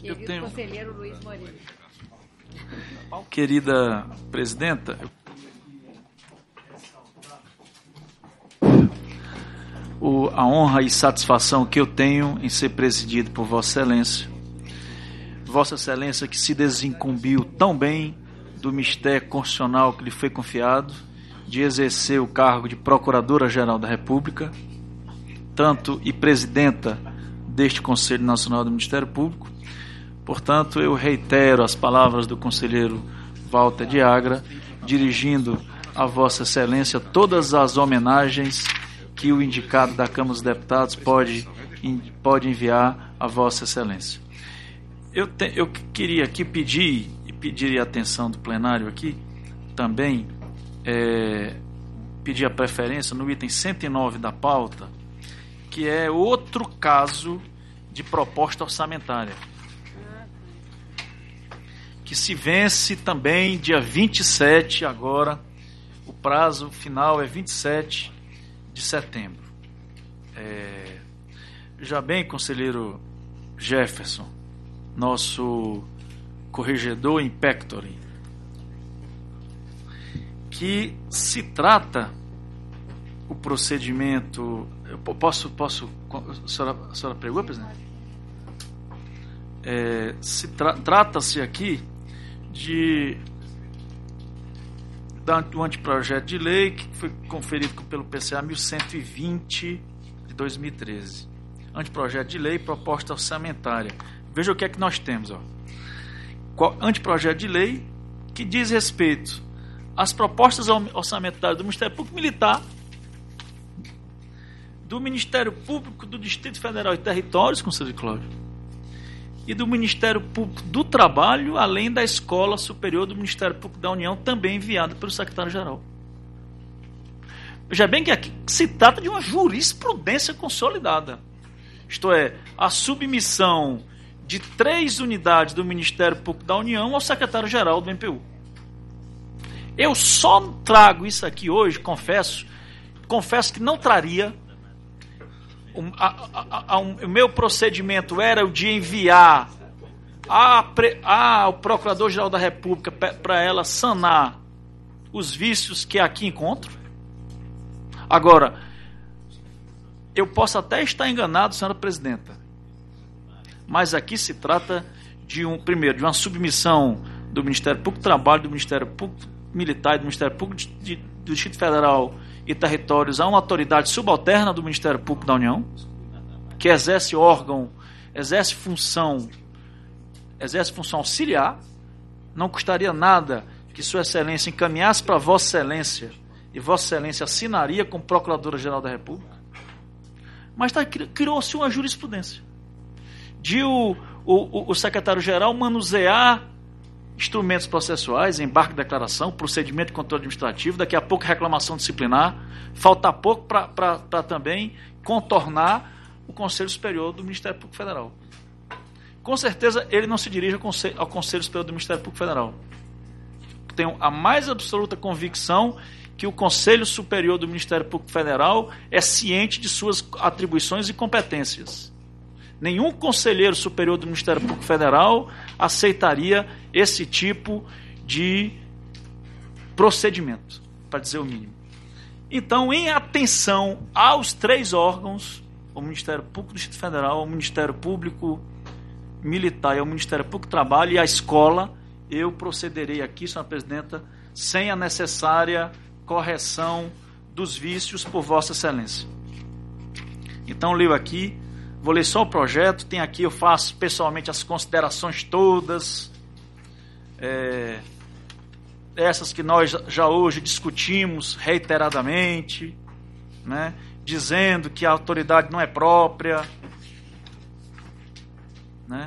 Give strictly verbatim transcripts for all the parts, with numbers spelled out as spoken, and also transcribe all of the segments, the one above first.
Eu Querido tenho... conselheiro Luiz Moreira. Querida presidenta, o, a honra e satisfação que eu tenho em ser presidido por Vossa Excelência, Vossa Excelência que se desincumbiu tão bem do mistério constitucional que lhe foi confiado, de exercer o cargo de Procuradora-Geral da República, tanto e presidenta deste Conselho Nacional do Ministério Público. Portanto, eu reitero as palavras do conselheiro Walter de Agra, dirigindo a Vossa Excelência todas as homenagens que o indicado da Câmara dos Deputados pode, pode enviar a Vossa Excelência. Eu, te, eu queria aqui pedir, e pedir a atenção do plenário aqui, também, é, pedir a preferência no item cento e nove da pauta, que é outro caso de proposta orçamentária, que se vence também dia vinte e sete agora, o prazo final é vinte e sete de setembro. É, já bem, conselheiro Jefferson, nosso corregedor in pectore, que se trata o procedimento... Eu posso... posso a senhora, a senhora pregou, presidente? É, se tra, trata-se aqui de do anteprojeto de lei que foi conferido pelo P C A mil cento e vinte de dois mil e treze. Anteprojeto de lei, proposta orçamentária. Veja o que é que nós temos. Ó. Anteprojeto de lei que diz respeito às propostas orçamentárias do Ministério Público Militar, do Ministério Público do Distrito Federal e Territórios, conselheiro Cláudio, e do Ministério Público do Trabalho, além da Escola Superior do Ministério Público da União, também enviada pelo secretário-geral. Veja bem que aqui se trata de uma jurisprudência consolidada. Isto é, a submissão de três unidades do Ministério Público da União ao secretário-geral do M P U. Eu só trago isso aqui hoje, confesso, confesso que não traria. O, a, a, a, o meu procedimento era o de enviar a, a, ao Procurador-Geral da República para ela sanar os vícios que aqui encontro. Agora, eu posso até estar enganado, senhora presidenta, mas aqui se trata de um, primeiro, de uma submissão do Ministério Público do Trabalho, do Ministério Público Militar e do Ministério Público de, de, do Distrito Federal e Territórios a uma autoridade subalterna do Ministério Público da União, que exerce órgão, exerce função, exerce função auxiliar. Não custaria nada que Sua Excelência encaminhasse para Vossa Excelência e Vossa Excelência assinaria como Procuradora-Geral da República. Mas tá, criou-se uma jurisprudência de o, o, o secretário-geral manusear instrumentos processuais, embarque de declaração, procedimento de controle administrativo, daqui a pouco reclamação disciplinar, falta pouco para também contornar o Conselho Superior do Ministério Público Federal. Com certeza ele não se dirige ao Conselho, ao Conselho Superior do Ministério Público Federal. Tenho a mais absoluta convicção que o Conselho Superior do Ministério Público Federal é ciente de suas atribuições e competências. Nenhum conselheiro superior do Ministério Público Federal aceitaria esse tipo de procedimento, para dizer o mínimo. Então, em atenção aos três órgãos, o Ministério Público do Distrito Federal, o Ministério Público Militar e o Ministério Público do Trabalho e a escola, eu procederei aqui, senhora presidenta, sem a necessária correção dos vícios por Vossa Excelência. Então, leio aqui. Vou ler só o projeto, tem aqui, eu faço pessoalmente as considerações todas, é, essas que nós já hoje discutimos reiteradamente, né, dizendo que a autoridade não é própria, né,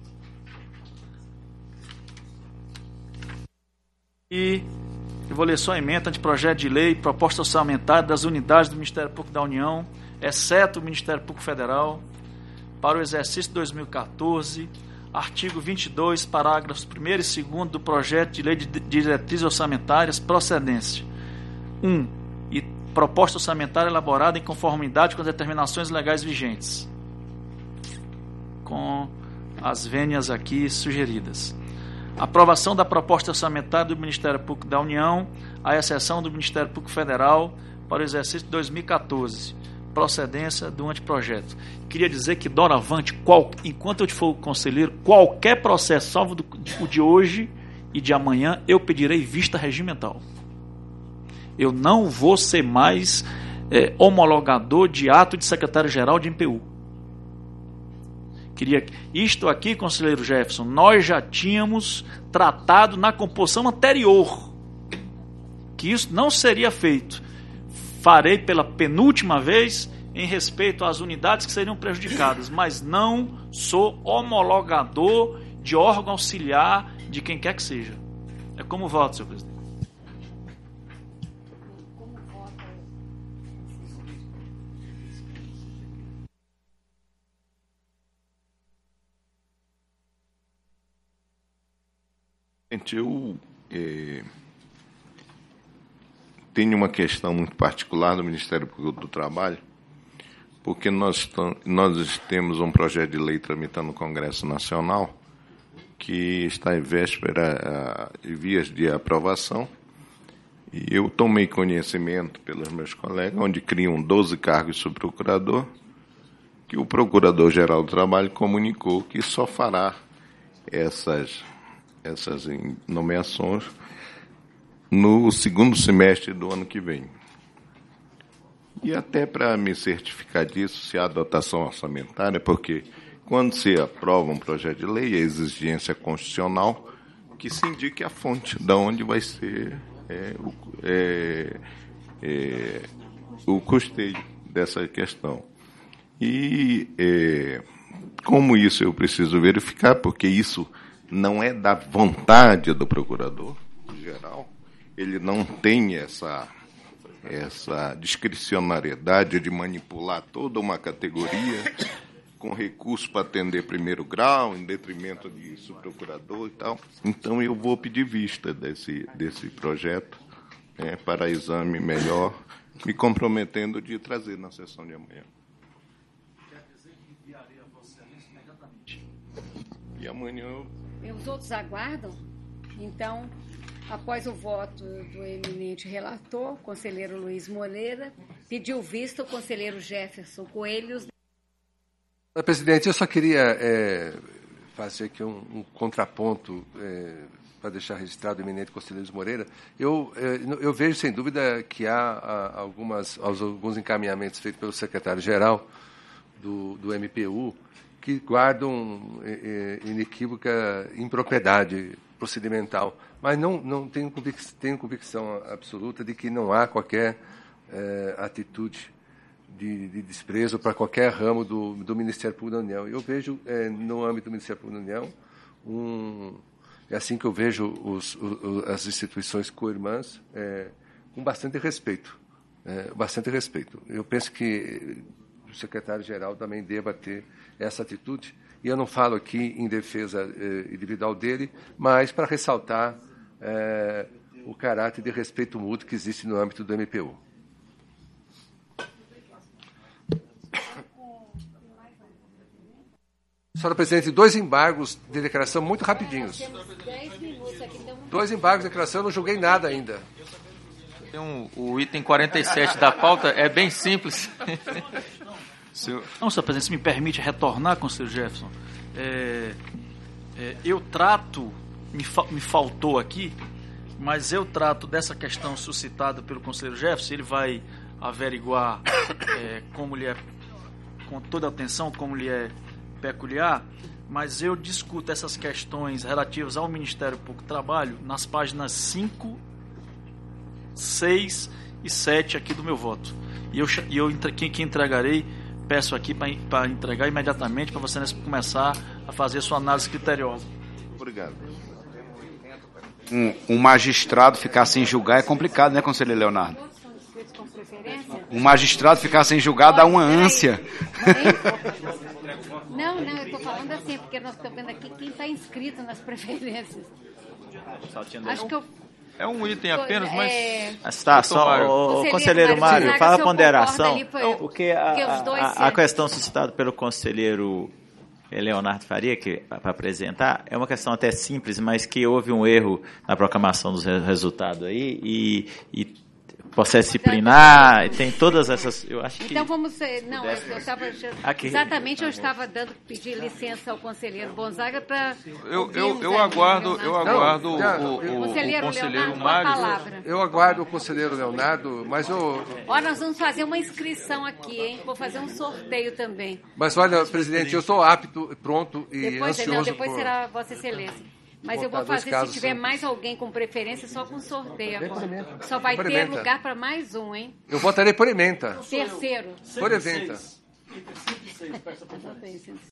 e eu vou ler só a emenda de projeto de lei, proposta orçamentária das unidades do Ministério Público da União, exceto o Ministério Público Federal, para o exercício dois mil e quatorze, artigo vinte e dois, parágrafos primeiro e segundo do projeto de lei de diretrizes orçamentárias, procedência. um. E proposta orçamentária elaborada em conformidade com as determinações legais vigentes. Com as vênias aqui sugeridas. Aprovação da proposta orçamentária do Ministério Público da União, à exceção do Ministério Público Federal, para o exercício de dois mil e quatorze. Procedência do anteprojeto. Queria dizer que, doravante, qual, enquanto eu for conselheiro, qualquer processo, salvo do, o de hoje e de amanhã, eu pedirei vista regimental. Eu não vou ser mais é, homologador de ato de secretário-geral de M P U. Queria, isto aqui, conselheiro Jefferson, nós já tínhamos tratado na composição anterior que isso não seria feito. Farei pela penúltima vez em respeito às unidades que seriam prejudicadas, mas não sou homologador de órgão auxiliar de quem quer que seja. É como voto, senhor presidente. Eu eh, tenho uma questão muito particular do Ministério Público do Trabalho, porque nós, nós temos um projeto de lei tramitando no Congresso Nacional que está em véspera de vias de aprovação, e eu tomei conhecimento pelos meus colegas, onde criam doze cargos subprocurador, que o Procurador-Geral do Trabalho comunicou que só fará essas essas nomeações no segundo semestre do ano que vem. E até para me certificar disso, se há dotação orçamentária, porque quando se aprova um projeto de lei, é exigência constitucional que se indique a fonte de onde vai ser é, o, é, é, o custeio dessa questão. E é, como isso eu preciso verificar, porque isso não é da vontade do procurador-geral, ele não tem essa, essa discricionariedade de manipular toda uma categoria com recurso para atender primeiro grau, em detrimento de subprocurador e tal. Então, eu vou pedir vista desse, desse projeto né, para exame melhor, me comprometendo de trazer na sessão de amanhã. Quer dizer que enviarei a Vossa Excelência imediatamente. E amanhã eu... Os outros aguardam? Então, após o voto do eminente relator, conselheiro Luiz Moreira, pediu vista o conselheiro Jefferson Coelho. Presidente, eu só queria é, fazer aqui um, um contraponto é, para deixar registrado o eminente conselheiro Moreira. Eu, é, eu vejo, sem dúvida, que há algumas, alguns encaminhamentos feitos pelo secretário-geral do, do M P U que guardam é, é, inequívoca impropriedade procedimental, mas não, não tenho, convic, tenho convicção absoluta de que não há qualquer é, atitude de, de desprezo para qualquer ramo do, do Ministério Público da União. Eu vejo, é, no âmbito do Ministério Público da União, um, é assim que eu vejo os, os, as instituições co-irmãs, é, com bastante respeito. É, bastante respeito. Eu penso que o secretário-geral também deva ter essa atitude, e eu não falo aqui em defesa eh, individual dele, mas para ressaltar eh, o caráter de respeito mútuo que existe no âmbito do M P U. Senhora Presidente, dois embargos de declaração muito rapidinhos. Dois embargos de declaração, eu não julguei nada ainda. Tem um, o item quarenta e sete da pauta é bem simples. Senhor... Não, senhor presidente, se me permite retornar, conselheiro Jefferson. É, é, eu trato, me, fa, me faltou aqui, mas eu trato dessa questão suscitada pelo conselheiro Jefferson, ele vai averiguar é, como lhe é, com toda atenção, como lhe é peculiar, mas eu discuto essas questões relativas ao Ministério Público do Trabalho nas páginas cinco, seis e sete aqui do meu voto. E eu, e eu que, que entregarei, peço aqui para entregar imediatamente, para você começar a fazer sua análise criteriosa. Obrigado. Um, um magistrado ficar sem julgar é complicado, né, conselheiro Leonardo? Um magistrado ficar sem julgar dá uma ânsia. Não, não, eu estou falando assim, porque nós estamos vendo aqui quem está inscrito nas preferências. Acho que eu... É um item apenas, mas... É... Tá, só, o conselheiro Mário, fala a ponderação, ali, foi, porque a, a, a questão suscitada pelo conselheiro Leonardo Faria, que para apresentar, é uma questão até simples, mas que houve um erro na proclamação dos resultados aí e, e processo disciplinar, tem todas essas, eu acho que... Então vamos, não, eu estava, exatamente eu estava dando, pedir licença ao conselheiro Gonzaga para... Eu, eu, eu aguardo, eu aguardo não, já, o, o, o conselheiro, conselheiro Mário. Eu aguardo o conselheiro Leonardo, mas eu... Olha, nós vamos fazer uma inscrição aqui, hein? Vou fazer um sorteio também. Mas olha, presidente, eu estou apto, pronto e depois, ansioso não, depois por... será Vossa Excelência. Mas eu vou fazer, se tiver mais alguém com preferência, só com sorteio agora. Só vai ter lugar para mais um, hein? Eu votarei por ementa. Terceiro. Por ementa.